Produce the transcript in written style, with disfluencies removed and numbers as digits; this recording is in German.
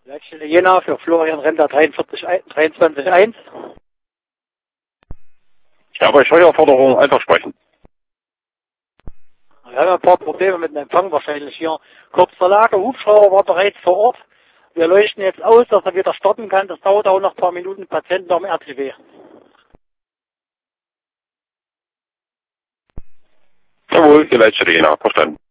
Leitstelle Jena für Florian Render 23.1. Ja, bei Steuerforderung einfach sprechen. Wir haben ein paar Probleme mit dem Empfang wahrscheinlich hier. Kurz zur Lage, Hubschrauber war bereits vor Ort. Wir leuchten jetzt aus, dass er wieder starten kann. Das dauert auch noch ein paar Minuten. Patienten am RTW. Jawohl, die Leitstelle Jena, verstanden.